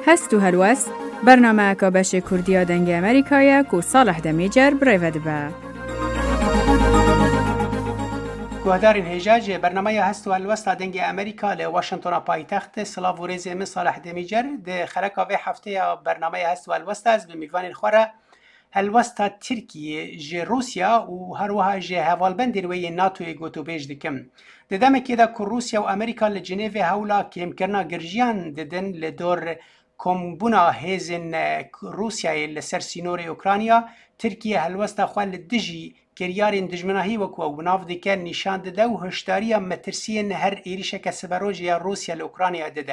هست و هلوست برنامه که بش کردیا دنگ امریکایی که صالح دمیجر برای با. گوهدارین هجاج برنامه هست و هلوست دنگ امریکا ل واشنطن پایتخت سلاو و رزم صالح دمیجر ده خرکا و هفته برنامه هست و هلوست از به میوان خوره هلوستا ترکیه جه روسیا و هر وها جه هوالبندین وی ناتوی گوتو بیج دکم. ددم که دا که روسیا و امریکا لجنیو هولا که امکرنا گرجیان ددن لدور کمبونا هیزن روسیای لسر سینور اوکرانیا ترکیه هلوستا خواه لدجی کریارین دجمناهی وکو و ناف دکر نشان دده و هشداریا مترسین هر ایریشه که سبروج یا روسیا لأوکرانیا دده.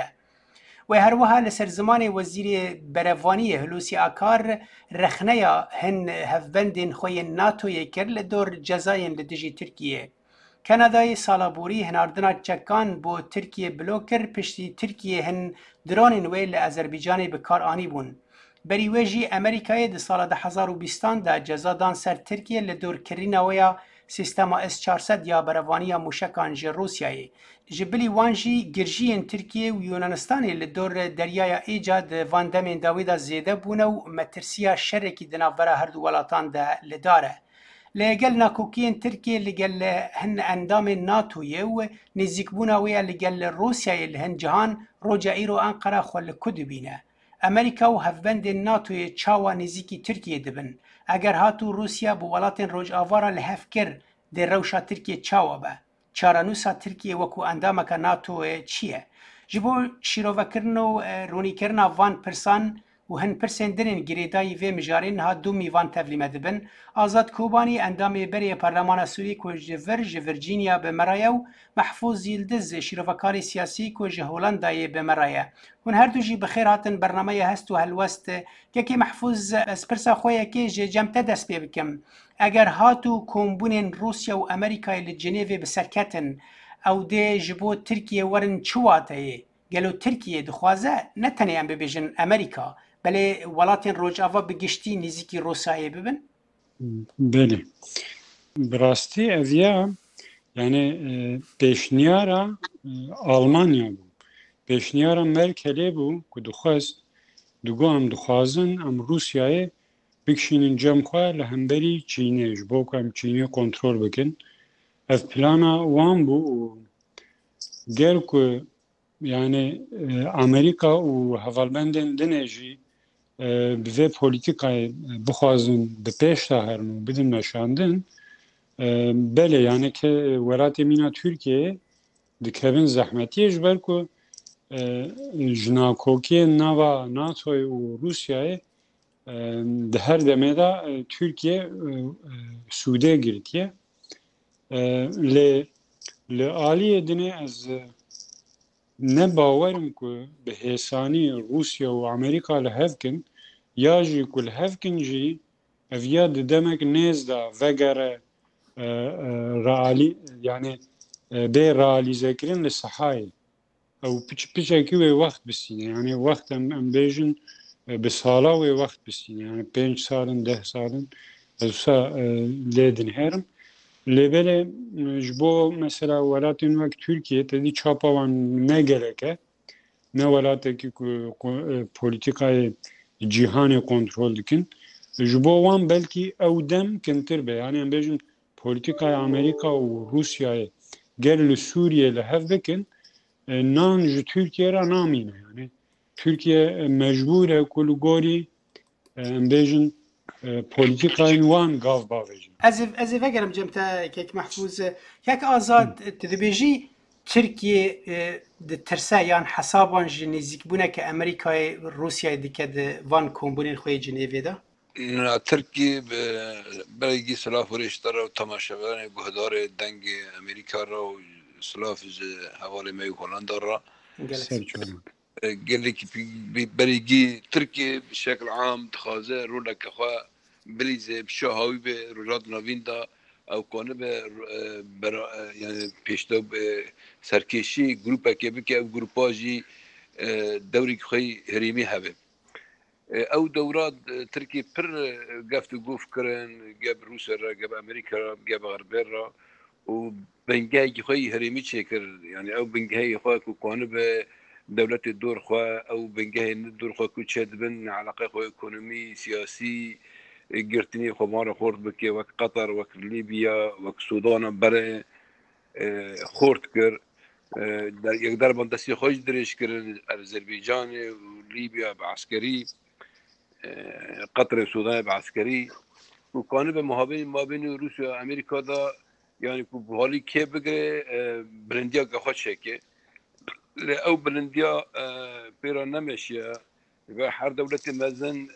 و هر وها لسر زمان وزیر بروانی هلوسی آکار رخنه هن هفبندین خوی ناتو یکر لدور جزاین لدجی ترکیه. کانادای سالابوری هناردنا چکان بو ترکیه بلوکر پشتی ترکیه هن درونین ویل آذربایجان بکار آنی بون. بری ویجی امریکای ده سال 2020 دا جزا دان سر ترکیه لدور کرین ویا سیستما S-400 یا بروانی موشکان جه روسیایی. جبلی وانجی گرجین ترکیه و یونانستانی لدور دریای ایجاد وان دمین داویدا زیده بونه و مترسیا شرکی دنابرا هر دو ولاتان ده لداره. لگل ناکوکین ترکیه لگل هن اندام ناتویه و نزیک بونا ویا لگل روسیای لهن جهان روجا ایرو انقره خول کدو بینه. امریکا و هفبند ناتوی چاوا نزیکی ترکیه دبن. اگر هاتو روسیا بو ولاتن روج آوارا لحفکر در روشا ترکیه چاوا با. چارانوسا ترکیه وکو اندامک ناتو چیه؟ جبو شیروه کرن و رونی کرن وان پرسان و هن پرسن درین گریدای و مجارین ها دو میوان تفلیم دبن. آزاد کوبانی اندام بری پارلمان سوری که ورجینیا به مرایو محفوظ یلدز شیروکاری سیاسی که هولندای به مرایه. هن هر دو جی بخیر هاتن برنامه هست و هلوست که محفوظ اسپرسا خویه که جمعه دست بکم. اگر هاتو کمبونین روسیا و امریکای لجنیو بسرکتن او ده جبو ترکیه ورن چواته گلو ترکیه دخوازه نتنه ام ببیجن امریکا بله ولاتین روج آوا بگشتی نزیکی روسایه ببن؟ بله براستی اویا یعنی پیشنیارا آلمانیا بود پیشنیارا مرکلی بود که دخوازن ام روسیای بکشینن جمعه لهمبری چینه جبو که ام چینه کنترل بکن اف پلانا وان بو گل که یعنی امریکا و هوالبندن دنجی به پولیتیکای بخوازن به پیش دارن و بدون نشاندن بله یعنی که ولایت مینا ترکیه دکترین زحمتیش بر که جناکوکی نوا ناتوی و روسیای ده هر دمیدا ترکیه سوده گرتیه ل عالیه دنه از نه باورم که به حسانی روسیا و امریکا لحفکن یا جی که لحفکن جی اویا دمک نیزدا وگره رعالی یعنی به رعالیزه کرن لصحای او پیچ اکی وقت بسینه یعنی وقت ام بیجن به سالا وقت بسینه یعنی 5 سالن 10 سالن از لیدن هرم لبله جبو مثلا ولاتین وقت ترکیه تدی چاپاوان نگرکه نه ولاتی که پولیتیکای جهانی کنترل دکن جبو وان بلکی اودم کنتر به یعنی ام بیجن پولیتیکای امریکا و روسیای گل سوریه لحف بکن نان جو ترکیه را نامینه یعنی ترکیه مجبوره کلو گوری ام بیجن پولیتیکای وان گاف باویجن از وگرم جمعه که محفوظ یک آزاد تدبیجی ترکیه ده ترسه یان حسابان جنیزیک بونه که امریکای روسیای دیگه ده وان کمبونین خوی جنیوی ده؟ نه ترکیه برای سلاح فرشته را و تماشاگران گهدار دنگ امریکا را و سلاح حوالی می هلند را قال لك بريجي تركيا بشكل عام تخازه رونا كخوا بليزه بشهاوي برولاد نویندا او کنه به يعني پیشتو سرکشی گروپا که بکه او گروپا جی دوری خوی هریمی هبه او دورات تركيا پر گفت و گفت کرن گب روس را گب امریکا را گب غرب را و بنگای خوی هریمی چکر يعني او بنگای خوی کو کنه به دولة الدور خوا أو بنجاه الدور خوا كوتشاد بن علاقة خوا إقتصادي سياسي قرتني خمار خورد بكي وك قطر وك ليبيا وك السودان برا خورد كر يقدر بندسي خوش دريش كر أذربيجان وليبيا بعسكري قطر السودان بعسكري وكان بمهابين ما بين روسيا وأمريكا دا يعني بحالي كي بقري برنديا قخد شكي أو برنديا بيرا نمشي هر دولة مزن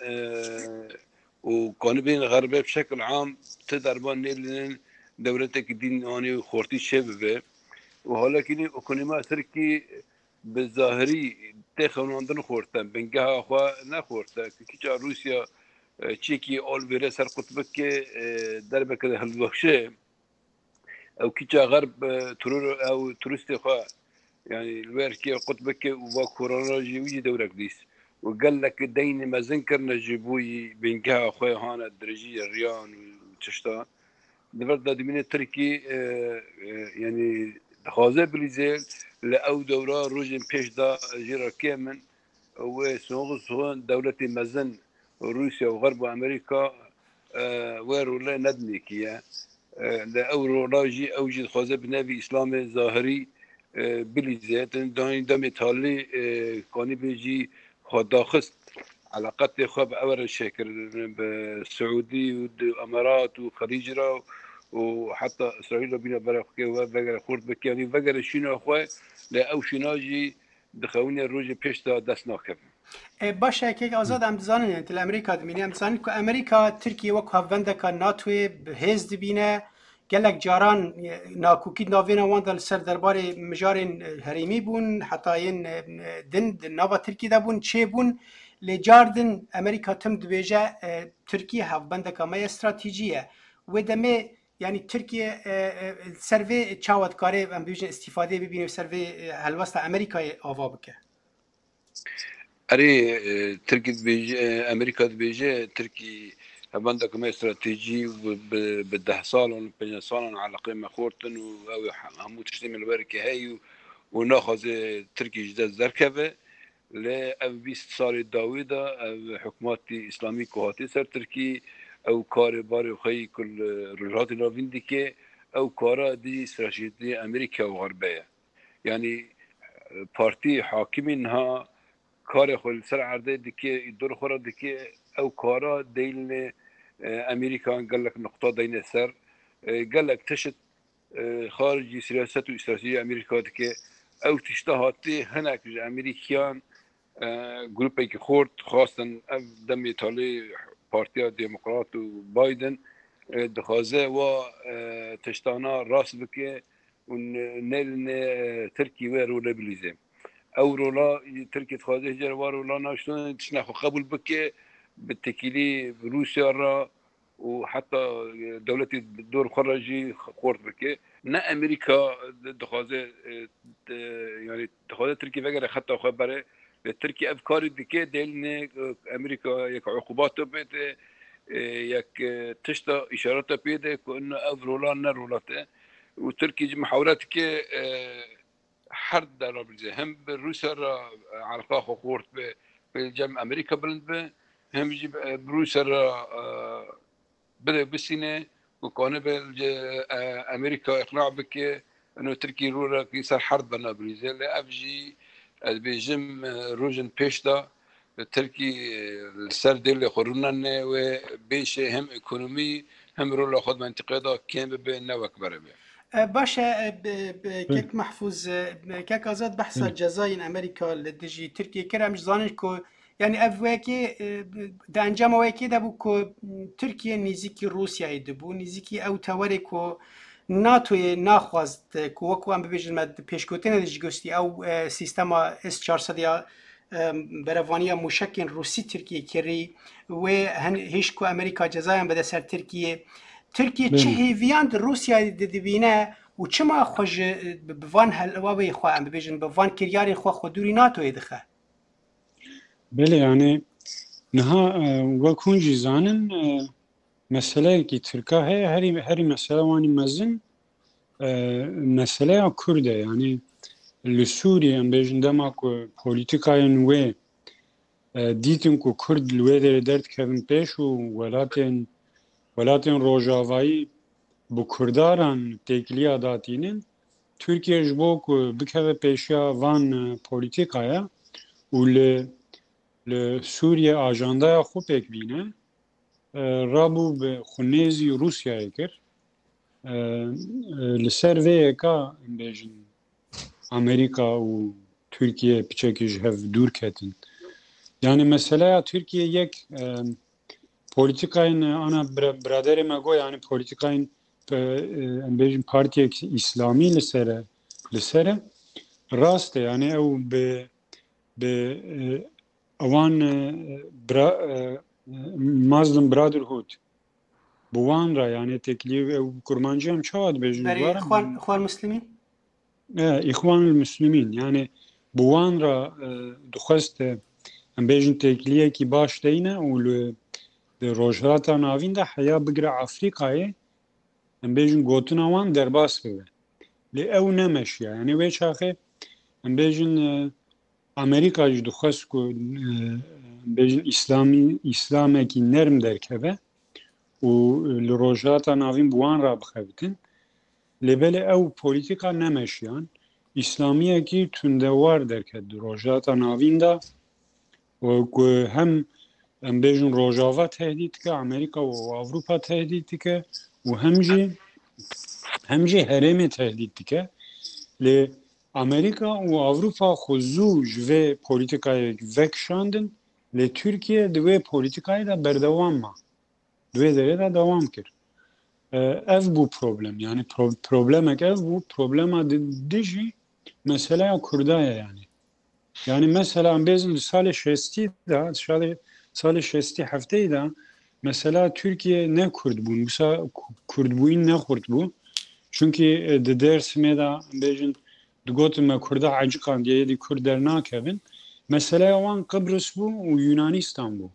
وكان بين غربية بشكل عام تدربان نيلين دولتك دين آني وخورتي شبه وحالا كني اکنیما ترکی بالظاهری تخون عندن خورتن بنجها أخوا نخورتن كيجا روسيا تشيكي أول فيرس قطبك درب كده هالوحشة أو كيجا غرب ترور أو تورست أخوا يعني الويركي قطبك وكورونا جيوي دورك ديس وقال لك دين ما زنكرنا جيبوي بنجها أخوا هانا درجية الريان وتشتا دفرد دمين تركي يعني خوازه بریزل لأو دورة روزن پیش دا جرا كامن وسوغ دولة مزن روسيا وغرب أمريكا ورولا ندني كيا لأو راجي أوجد خوازه بنبي إسلام ظاهري بليزات دام إيطالي كاني بيجي خداخست علاقات خب أول الشكل بالسعودي والإمارات وخليج را وحتى إسرائيل بينا برقة وبقر خورد بكي يعني بقر الشينا أخوة لأو شيناجي دخوني الروج بيشتا دست ناكب باشه که آزاد هم دزانن تل امریکا دمینی هم دزانن که امریکا ترکیه وک هفونده که ناتوی بهز دبینه گلک جاران ناکوکی ناوینا واندل سر دربار مجارین هریمی بون حتی این دن ناوا ترکیه دا بون چه بون لجاردن امریکا تم دویجه ترکیه هفونده که ما استراتیجیه و دمه يعني تركيا سيرفي تشاوت كاري ام بيجن استفاده ببينه سيرفي هالوسط امريكا آوا بك اري تركي بيجي امريكا بيجي تركي هبندك ما استراتيجي بده صالون بين صالون على قيمه خورتن او همو تشتم الوركه هي وناخذ تركي جداد زركبه لا اب 20 صار داوود حكومات اسلامي كوهاتي سر تركي او کار بار خی کل رجحات نویندی که او کارا دی استراتژی امریکا و غربیه یعنی پارتی حاکمین ها کار خل سر عرضه دیگه دور خورا دیگه او کارا دیل امریکا قال لك نقطه دین سر قال لك تشت خارجي سياسات و استراتيجيه امريكا دیگه او تشتهاتی هناك امریکیان گروپی که خورد خواستن دم ایتالی پارتیا دموکرات و بايدن دخوازه و تشتانا راس بكي ونيلن تركي ورولا بليزم او رولا تركي تخوازه جر ورولا ناشتون تشنخو قبول بكي بالتكيلي روسيا را وحتى دولة الدور خرجي خورد بكي نا امريكا دخوازه يعني دخوازه تركي فقر حتى خبره تركي افكار ديكي ديلن امريكا يك عقوبات بيت يك تشتا اشارات بيد كانه افرولان نرولته وتركي محاولات كي حرد داربلزه هم بروسيا علاقه خورت بالجمع امريكا بلند هم جي بروسيا بدا بسنه وكان امريكا اقناع بك انه تركي رورا يصير حرب بنا بريزيل افجي البيجم روجن بيشتا تركي السر ديال خورنا وبيش هم ايكونومي هم رولا خد منطقه دا كان بين وكبر باشه كيك محفوظ كيك آزاد بحث جزاين امريكا لدجي تركيا كرم زانن كو يعني افواكي ده انجام واكي ده بو كو تركيا نزيكي روسيا دبو نزيكي او توري كو ناتو ناخواست که وکو هم ببیجن مد پیشگوتن دیجگوستی او سیستما اس 400 یا بروانی موشکین روسی ترکیه کری و هیچ کو امریکا جزایم بده سر ترکیه چه هیویاند روسیا دبینه و چما خوش بوان هلواوی خو هم ببیجن بوان کریاری خو دوری ناتو یدخه بله يعني نها وكون جيزانن مسألة كي تركا هي هري مسألة واني مزن مسألة كردة يعني لسوریه ام بیجن دما کو پولیتیکای نوی دیتن کو کرد لوی درد کردن پیش و ولاتن روجاوایی bu Kurdaran tekliya datinin Türkiye jbo ku bikeve peşya van politikaya u le Suriye ajandaya xu pekbine rabu be xunezi Rusya'ya kir li ser vêyeka bêjin Amerika u Türkiye piçekî hev dûr ketin. Yani mesela Türkiye yek politikayın ana braderê me got yani politikayın bêjin partiyek İslami li sere rast e yani ew bi awan Muslim Brotherhood bu wan ra yani teklî ew kurmancı em çawa dibêjin berê Xwan Müslîmîn İhwanul Müslîmîn yani bu wan ra dixwest em bêjin tekliyekî baş deyne û li rojhilata navîn de heya bigire Afrikayê em bêjin gotina wan derbas bibe. Lê ew nemeşiya yani wê çaxê em bêjin Amerika jî dixwest ku bêjin İslamekî nerm derkeve û li rojhilata navîn bi wan ra bixebitin. Lêbelê ew polîtika nemeşiyan İslamiyekî tundewar derket di rojhilata navîn de ku hem em bêjin Rojava tehdît dike Amerika û Avrupa tehdît dike û hem jî herêmê tehdît dike. Lê Amerika û Avrupa xwe zû ji vê polîtikayê vekişandin lê Türkiye di wê polîtikayê de berdewam ma. Di wê derê de dewam kir. Ev bu problem yani problemek ev bu problema dijî mesela Kurdaya yani. Yani mesela bêzin salê şestî de salê şestî hefteyê de mesela Türkiye ne Kurd bûn mesela Kurdbûyîn ne Kurd bû çünkü di Dêrsimê de bêjin digotin me Kurda ecîqan diye di Kurd dernakevin mesela wan Kıbrıs bû û Yunanistan bû.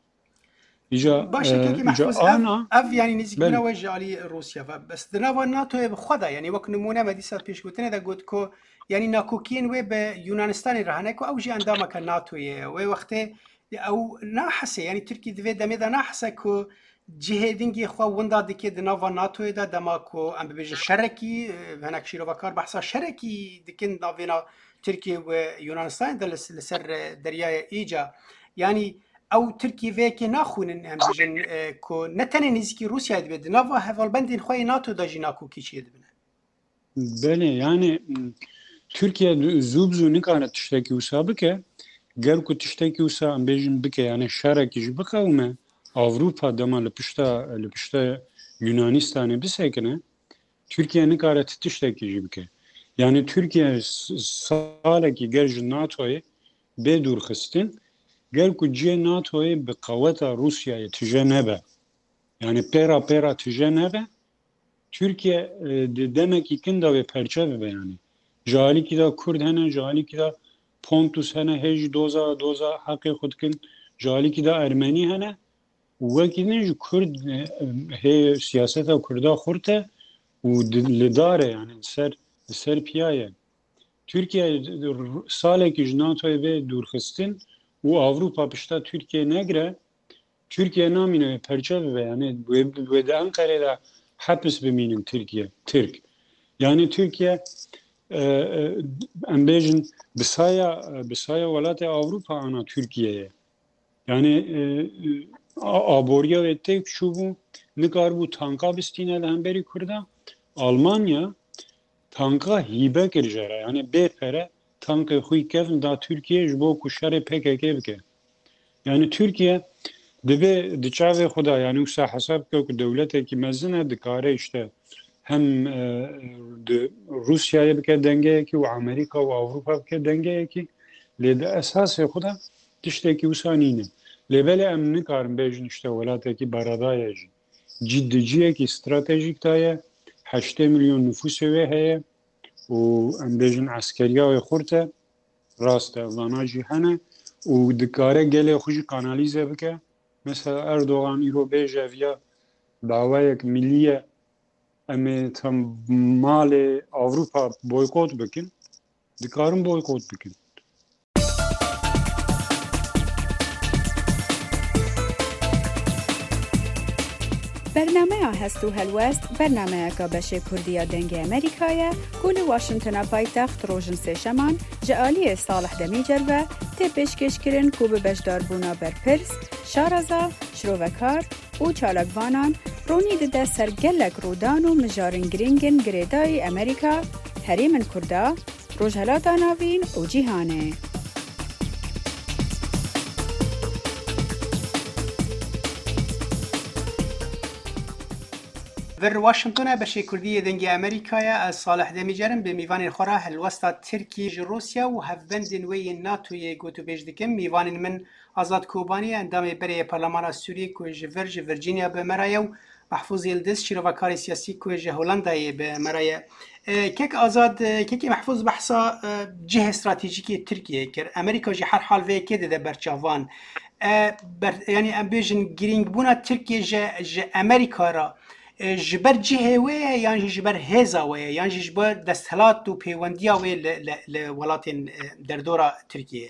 باشە محفوظ ev yani nêzîkbûna we ji alî Rûsya ve bes di nava NATOyê bi xwe de yani wek nimûne me dîsa pêşgotinê de got ku yani nakokiyên wê bi Yunanistanê re hene ku ew jî endameka NATOyê wê wextê ew nahese yani Tirkiye divê demê de nahese ku cihêdingê xwe winda dike di nava NATOyê de dema ku em bibêjin şerekî hinek şîrovekar behsa şerekî dikin navêna Tirkiye û Yunanistanê de li ser deryaya Îca yani ew Tirkiye vêyekê naxwînin em bêjin ku ne tenê nêzîkî Rûsyayê dibe di nava hevalbendên xwe yê NATO de jî nakokî çê dibine. Belê yani Türkiye zû bi zû nikare tiştekî wisa bike gel ku tiştekî wisa em bêjin bike yani şerekî jî biqewime Avrupa dema li pişta Yunanistanê bisekine Türkiye nikare tiştekî jî bike. Yani Türkiye salekî gel ji NATOyê bê dûrxistin gel ku ciyê NATOyê bi qeweta Rûsyayê tije nebe. Yani pêra tije nebe Türkiye demekî kin de vê perçe bibe yani. Ji alîkî de Kurd hene, ji alîkî de Pontus hene, hê jî doza heqê xwe dikin, ji alîkî de Ermenî hene û wekî din ji Kurd hê siyaseta Kurda xurt e û li dar e yani li ser piyaye. Türkiye salekî ji NATOyê vê dûrxistin û Avrupa pişta Türkiye negire Türkiye namîne perçe bibe yani wê di Enqerê de hepis bimînin Türk. Yani Türkiye em bêjin bisaya welatê Avrupa ana Türkiye'ye. Yani aboriya wê têk çûbû nikarbû tanka bistîne li hemberî Kurda Almanya tanka hîbe kir jere yani bêpere tankê xwî kevin da Türkiye ji bo ku şerê PKK bike. Yani Türkiye dibe di çavê xwe de yani wisa hesab bike ku dewletekî mezin e dikare işte hem Rusya'ya bike dengeyekî û Amerika û Avrupa bike dengeyekî lê di esasê xwe de tiştekî wisa nîne. Lêbelê em nikarin bêjin işte welatekî beredaya jî ciddiciyekî stratejîk da ye 8 milyon nüfusê wê heye û em bêjin eskeriya wê xurt e rast e vana jî hene û dikare gelê xwe jî kanalîze bike. Mesela Erdoğan îro bêje viya dawayek millî ye em ê malê Avrupa boykot bikin دکارن بویکوت بکن. برنامه هستو هلوست برنامه که بشه کردیا دنگ امریکایه گل واشنطن پایتخت روشن سشمان جالی صالح دمیجر و تی پیشکش کرن کو به بجدار بونا برپرس شارزا شروکار او چالکوانان رونی ده سرگلک رودان و مجارن گرینگن گریدای امریکا هریمن کردا روجهلات ناوین و جیهانه. در واشنطن بشه کردی دنگ امریکای از صالح دمیجرم به میوان خورا هلوستا ترکیه روسیا و هفبندن وی ناتوی گوتو بیجدکم میوان من آزاد کوبانی اندام بره پارلمان سوریه که جورج ورجینیا به مرایه و محفوظ یلدز شیروکار سیاسی که هولندای به مرایه کک آزاد ککی محفوظ بحثا جه استراتژیکی ترکیه کر امریکا جه هر حال وی که ده برچاوان یعنی امبیژن گرینگ بونا ترکیه جه امریکا را جبر جهه وی یعنی جبر هزا وی یعنی جبر دستهلات و پیوندیا وی لولات در دورا ترکیه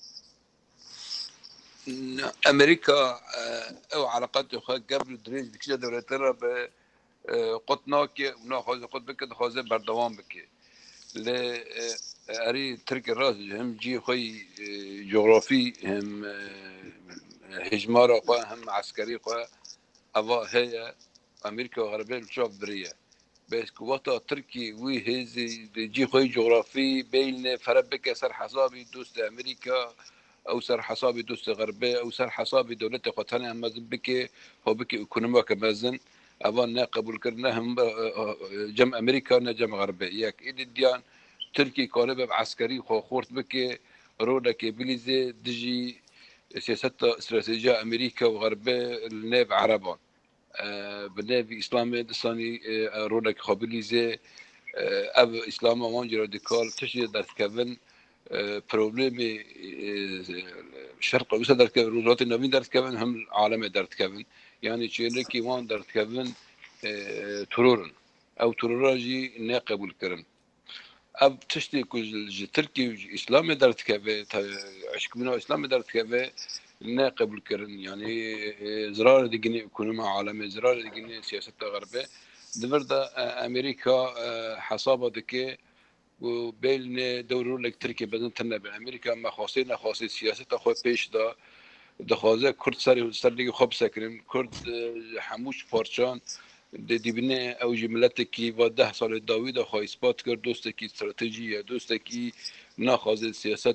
امریکا او علاقات خو قبل دريج بكذا دولتنا ب قطناك وناخذ قط بك خازه بردوام بك ل اري تركي راس هم جي خوي جغرافي هم هجمار خو هم عسكري خو اوا هي امريكا وغربيه بتشوف بريه بس كوتا تركي وي هزي جي خوي جغرافي بين فربك سر حسابي دوست امريكا او سر حسابي دوست غربيه او سر حسابي دولته قطنه هم بك هو بك ايكونوميا كمازن اظن قبول كرناهم جم امريكا نجم غربيه ياك ايد ديان تركي قالب عسكري خورت بك رودك بليزي دجي سياسات استراتيجيه امريكا وغربيه الناب عربان بالنبي اسلامي دساني رودك خابليزي اب اسلام وان راديكال تشي دات كفن بروبليمي الشرق الاوسط دارت كفن الولايات النامية دارت كفن هم العالم دارت كفن يعني تشيلكي وان دارت كفن ترورن او تروراجي ناقبل كرن اب تشتي كل تركي اسلامي دارت كفن عشق منه اسلامي دارت كفن ناقبل كرن يعني زرار دقني ايكونوميا عالمي زرار دقني سياسة غربية دبردا امريكا حسابه دكي وبين دورو لك تركيا بدن تنا بامريكا ما خاصين خاصي سياسه خو پیش دا دخوازه كرد سر لي خب سكرن كرد حموش پارچان دبنه او جملت کی با 10 سال داوود خو اثبات کرد دوست کی استراتژی دوست کی ناخذ سیاست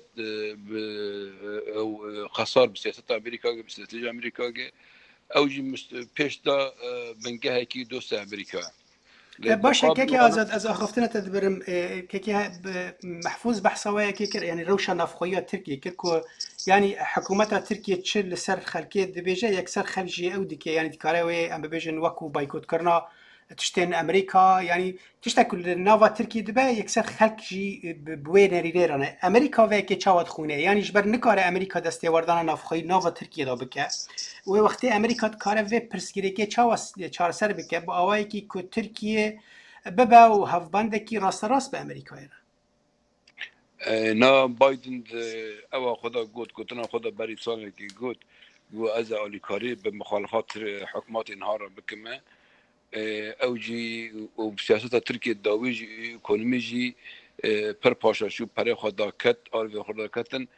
او خسار بسیاست امریکا بسیاست امریکا او پیش دا بنگه کی دوست امریکا باشه که آزاد از آخفتنا تدبرم که محفوظ بحثواه که يعني روشة نافخوية تركيا كركو يعني حكومتها تركيا تشل سر خلكية دبيجة يكسر خلجي أو دكي يعني دكاروي أم بيجن وكو بايكوت كرنا تشتين أمريكا يعني تشتكل نافا تركيا دبا يكسر خلجي بوين ريرانه أمريكا وكي تشاود خونه يعني جبر نكار أمريكا دستي وردان نافخوي نافا تركيا دا بكه و وقتی امریکا کار و پرسگیری که چهار سر بکه با آوایی که ترکیه ببا و هفبنده کی راست به امریکا نا بایدن او خدا گفت نا خدا بری سال که گفت و از آلیکاری به مخالفات حکومت اینها را بکمه او جی و سیاست ترکیه داوی جی اکونومی جی پر پاشاشو پر خدا کت آل خدا کتن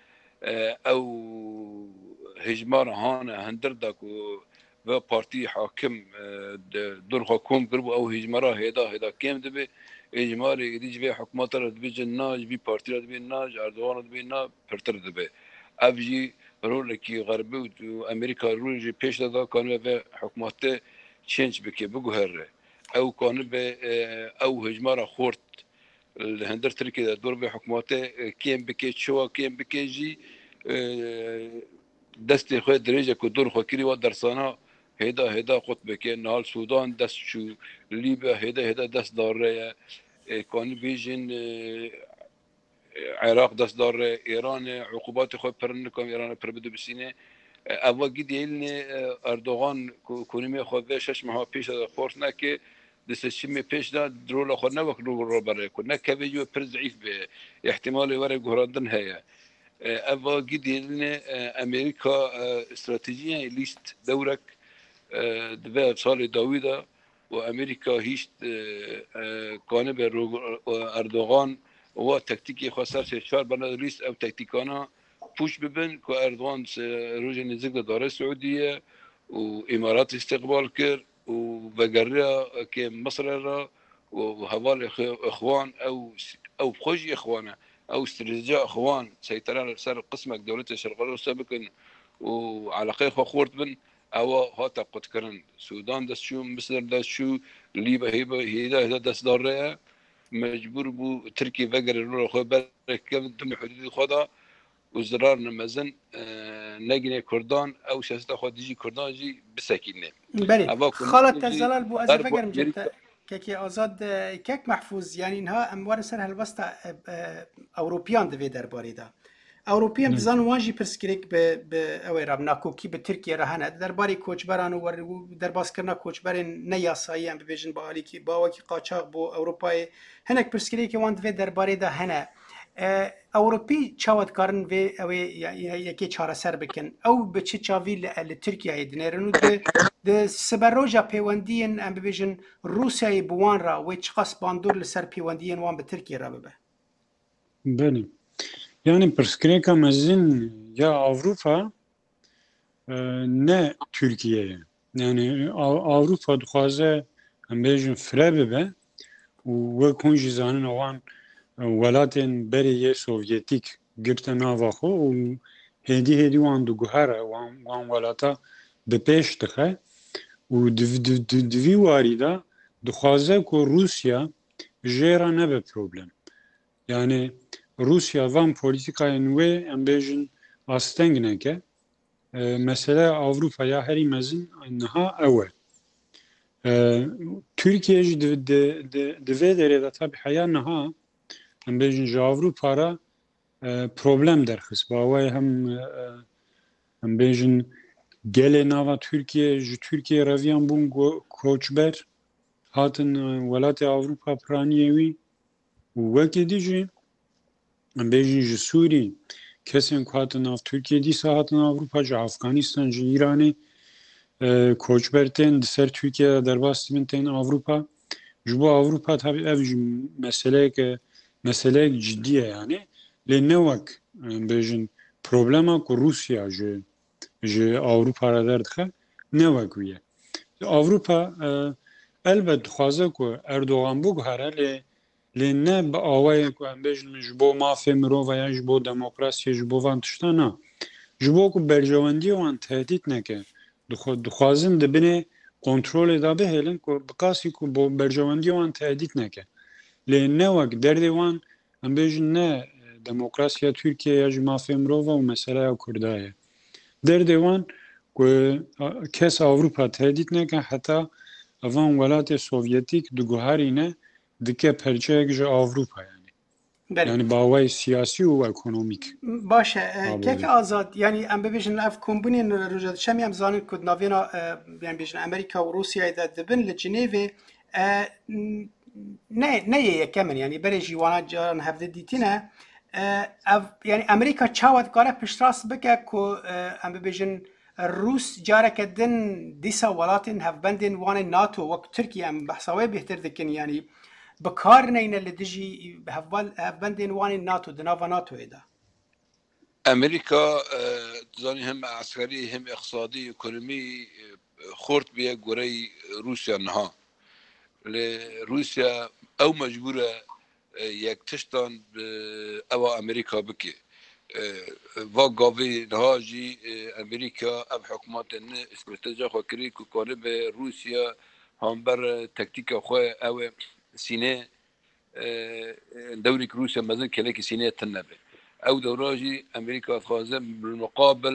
او هجمار هان هندر داك و پارتی حاکم دور حکوم کرد او هجمارا هدا کم دبه هجمار دیج به حکومت را دبه جناج بی پارتی را دبه ناج اردوغان دبه نا پرتر دبه افجی رول کی غربی و امریکا رول جی پیش دادا کانو به حکومت چنج بکه بگو هر او کانو به او هجمارا خورد هندر ترکی دور به حکومت کم بکه شوا کم بکه جی دست خود درجه که دور خاکری و درسانا هدا خود بکه نهال سودان دست شو لیبیا هدا دست داره کانی بیجن عراق دست داره ایران عقوبات خود پرن کم ایران پر بده بسینه اول گید یلن اردوغان کنیمی خود شش ماه پیش خورد نکه دستشمی پیش داد درول خود نوک رو برای کنه که بیو پر ضعیف به احتمال وره گهراندن هیا اوا گیدین امریکا استراتژی لیست دورک دو سال داویدا و امریکا هیچ کانه به اردوغان و تکتیکی خاصر شهر بنا لیست او تکتیکانا پوش ببن که اردوغان روز نزدیک داره سعودیه و امارات استقبال کرد و وقریا که مصر را و حوال اخوان او خوش اخوانه او استراتيجية اخوان سيطرة سر قسمك دولة الشرقية سابقا وعلاقة خورت بن او هاتا قد كرن سودان دست شو مصر دست شو ليبيا هيدا دست داره مجبور بو تركي فقر الرول خو برك دم حدود خدا وزرار نمزن نگنه کردان او سیاست خود دیجی کردان جی بسکینه بله خالد تزلال بو از فکرم جدا که آزاد کک محفوظ یعنی اینها اموار سر هلوستا اوروپیان دوی درباره دا اوروپیان بزن وانجی پرسکریک به اوی راب ناکوکی به ترکیه رهانه درباره کوچبران و درباس کرنا کوچبران نیاسایی هم ببیجن با حالی که با وکی قاچاق بو اروپای هنک پرسکریک وان دوی درباره دا هنه اوروپی چاوت کارن و اوی یکی چاره سر بکن او به چه چاوی لترکیه دنیرنو ده سبروجا پیوندین ام ببیجن روسیای بوان را و چقاس باندور لسر پیوندین وان به ترکیه را ببه بله yani perskireka mezin ya Avrupa ne Türkiye'ye yani Avrupa dixwaze em bêjin fire bibe û we kun jî zanin wan welatên berê yê Sovyetîk girtin nava xwe û hêdî wan diguhere wan welata bi pêş dixe û di vî warî de dixwaze ku Rusya jêra nebe problem yani Rusya van politikayên wê em bêjin asteng neke mesele Avrupaya herî mezin niha ew e Türkiye jî di vê derê de tabi heya niha em bêjin ji Avrupa ra problem derxist bawe em bêjin gelê nava Türkiye ji Türkiye reviyan bûn koçber hatin welatê Avrupa piraniyê wî û wekî dî jî em bêjin ji Sûrî kesên ku hatin nav Türkiye dîsa hatin Avrupa ji Afganistan ji İranê koçber tên di ser Türkiye derbas dibin tên Avrupa ji bo Avrupa tabii ev jî meseleyek ciddi ye yani lê ne wek em bêjin problema ku Rusya ji Avrupa ra derdixe ne wek wî ye Avrupa elbet dixwaze ku Erdogan biguhere lê ne bi awayê ku em bêjin ji bo mafê mirov ya ji bo demokrasiyê ji bo van tiştan na ji bo ku berjewendiyê wan tehdît neke dixwazin dibinê kontrolê da bihêlin ku bi qasî ku bo berjewendiyê wan tehdît neke lê ne wek derdê wan em bêjin ne demokrasiya Türkiye ya ji mafê mirov û meseleya Kurda ye derdê wan ku kes Avrupa tehdît neke heta evan welatê Sovyetîk diguherîne dike perçeyek ji Avrupa yani. Yani bawayê siyasî û ekonomîk. Baş e kek azad yani em bibêjin ev kombinên roja şemî em zanin ku navêna yani bêjin Amerika û Rusyayê de dibin li Cinêvê ne ye yekemin yani berê jîwana caran hevdê dîtîne ev yani Amerika çawa dikare piştrast bike ku em bibêjin Rus careke din dîsa welatên hevbendên wanê NATO wek Tirkiye em behsa wê bêhtir dikin yani بکار نینه لدیجی هفبندین وانی ناتو دناوا ناتوی دا امریکا زانی هم عسکری هم اقتصادی اکونومی خورد بیه گوری روسیا نها روسیا او مجبوره یک تشتان او امریکا بکی و گاوی نها جی امریکا او حکومت نه استراتژی خو کری که کنه به روسیا هم بر تکتیک خو او سینه دوري روسيا مازال كلاكي سيناء تنبه او دوراجي امريكا خوازه بالمقابل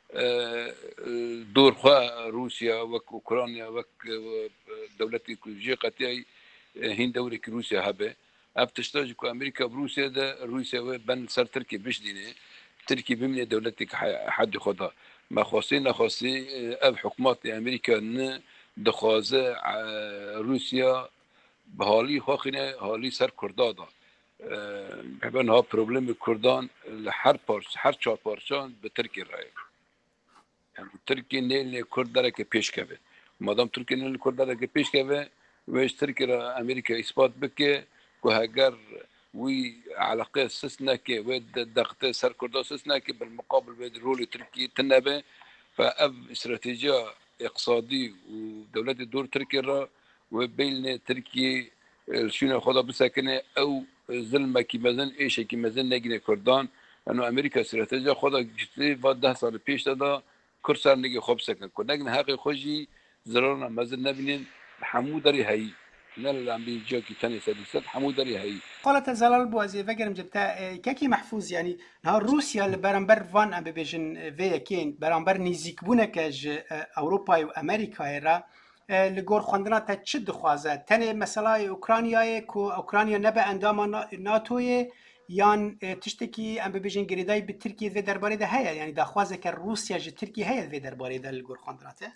دور خوا روسيا واوكرانيا وك دولتي كوجي قتاي هين دوري روسيا هبه ابتشتاج كو امريكا بروسيا ده روسيا بن سر تركي بش دينه تركي بمن دولتي حد خدها ما خاصي اب حكومات امريكا دخوازه روسيا به حالی خواخینه حالی سر کردادا ببین ها پروبلم کردان هر چهار پارچان به ترکیه رای yani Türkiye neyle Kürtlere ki peş keve. Madem Türkiye neyle Kürtlere ki peş keve ve Türkiye Amerika ispat bike ku hagar ve علاقة استثناء كي ودقت سر كردو استثناء كي بالمقابل بدرولي تركيا تنبه فأب استراتيجية اقتصادي ودولة دور تركيا وبين تركيا شنو خدا بسكنه أو ظلم كي مزن إيش كي مزن نجني كردان لأنه أمريكا استراتيجية خدا جتلي بعد 10 سال پیش دادا كرسر نجي خوب سكن كنا نجن حقي خوشي زرارنا مزن نبينين حمود داري هاي نل عم بيجي كي ثاني سادسات حمود داري هاي قالت زلال بوازي فكرم جبتا كاكي محفوظ يعني نهار روسيا البرامبر فان ام بيجن في كين برامبر نيزيك بونكاج اوروبا وامريكا را لگور خواندنا تا چه دخوازه تنه مثلا اوکراینای کو اوکراینیا نبه اندام ناتوی یان تشتکی ام بيجن گریدای به ترکیه و درباره ده هيا يعني دخوازه که روسیا ج ترکیه هيا و درباره ده لگور خواندناته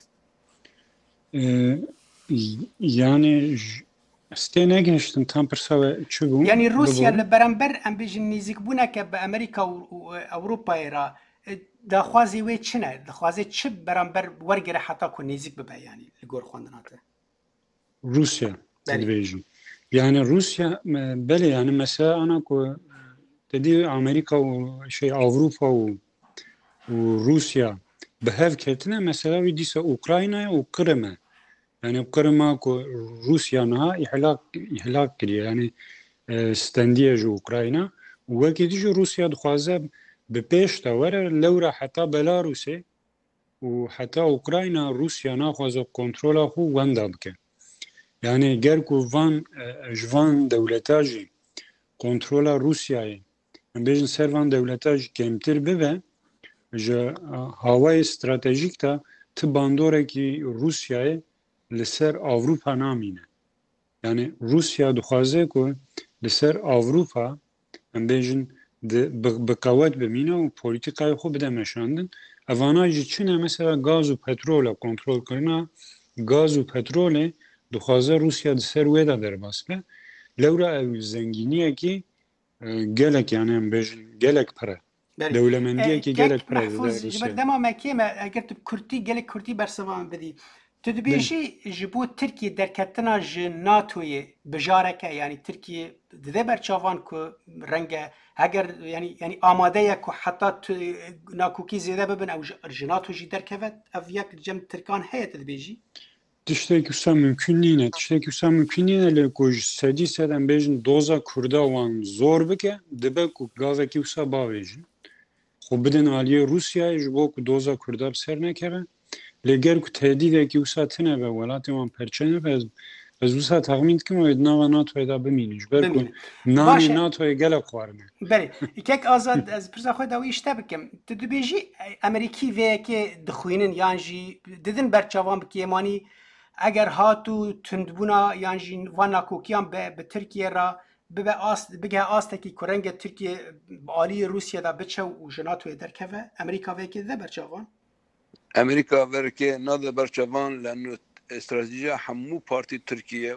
yani استينا گشتن tam persa çubu يعني روسيا لبرامبر ام بيجن نيزيك بونك بامريكا واوروبا را دخوازي وي چنه دخوازي چه برامبر ورگره حتا کو نيزيك ببه يعني لگور خواندناته روسيا تدريجي يعني روسيا بله يعني مثلا انا كو تدي امريكا وشيء اوروبا وروسيا بهاف كتنا مثلا وديسا اوكرانيا وقرما يعني قرما كو روسيا نها احلاق كري يعني ستانديج اوكرانيا وكيديجو روسيا دخوازه بپیش تا وره لورا حتی بلاروسه و حتی اوکراینا روسیا ناخوازه کنترول خو وندا بکه یعنی گر کو وان جوان دولتاجی کنترول روسیای بیشتر سروان دولتاجی کمتر ببه جا هوای استراتژیک تا تباندوره کی روسیای لسر اروپا نامینه یعنی روسیا دخوازه کو لسر اروپا بیشتر بقوت بمینه و پولیتیکای خوب بده مشاندن اواناجی چنه مثلا گاز و پترول کنترل کنه گاز و پترول دخوازه روسیا دسر ویدا در باسکه لورا او زنگینیه کی گلک یعنی هم بیشن گلک پره دولمندیه کی گلک پره محفوظ جبر دما مکیمه اگر تو کرتی گلک کرتی برسوان بدی تو دبیشی جبو ترکیه درکتنا ج ناتوی بجارکه یعنی ترکیه ده برچاوان که رنگ اگر یعنی آماده یک حتی ناکوکی زیاده ببین او جناتو جی درکوت او یک جمع ترکان هیت دبیجی تشتeki usta mümkün değil. Tişteki usta mümkün değil. Lekoj sedi seden bejin doza kurda wan zor bike dibe ku gaveki usta bavejin. Xo bidin aliye Rusya ji bo ku doza kurda ser nekeve. Leger ku tehdideki usta tine ve welatê wan perçene ve ez wisa tahmin dikim û nava NATO'ya da bimînin. Ji ber ku nanê NATO'ya gelek xwarine. Belê. Kek azad ez pirsa xwe da wî işte bikim. Tu dibêjî Amerîkî vêyekê dixwînin yan jî didin berçavan bikêmanî eger hatu tundbûna yan jî van nakokiyan bi Tirkiye ra bige astekî ku rengê Tirkiye bi aliyê Rûsyê da biçe û ji NATO'ya derkeve Amerîka vêyekê dide berçavan? Amerika verke nade berçavan lanu استراتيجية حمو بارتي تركيا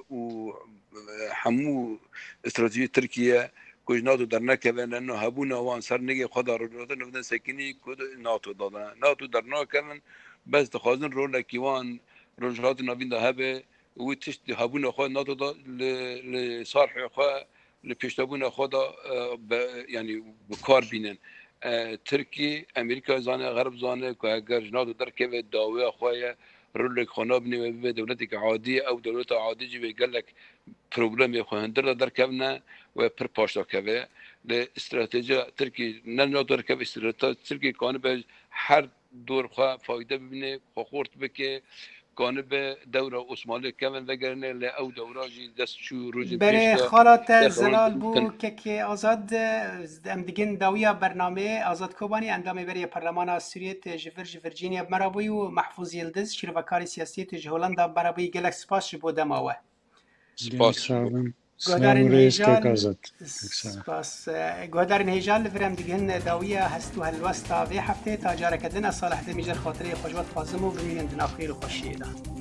وحمو استراتيجية تركيا كوج ناتو درناك لأنه هبونا وان سر نجي خدا رجعت نبدأ سكني كود ناتو دادنا ناتو درناك كمان بس تخازن رولا كيوان رجعت نبين ده هبه وتشت هبونا خدا ناتو دا لصالح خدا لبيشتبونا خدا يعني بكار بينن تركي أمريكا زانه غرب زانه كأجر ناتو دركه داوية خوايا رولك خنابني به دولتك عادية أو دولة عادية جي بيقلك بروبلم يخوهندر در كبنا و پر پاشتا كبه لاستراتيجية تركي ننو در كبه استراتيجية تركي كان به هر دور خواه فايدة ببینه خورت بكي كان به دورة عثمانية كمان وگرنه لأو دورة جي دست شو روزي بره خالات زلال بو که آزاد ام دیگن داویا برنامه آزاد کوبانی اندامه بری پارلمان سوریت جفر ورجینیا مرابوی و محفوظ یلدز شیروکاری سیاسیت هولندا مرابوی گلک سپاس بو دماوه سپاس گهدارن هیجال سپاس گهدارن هیجال فرام دیگن داویا هستو هالوستا و هفته تا جارکدن صالح دمیجر خاطره خوشوات فازمو و من دناخیر خوشیدا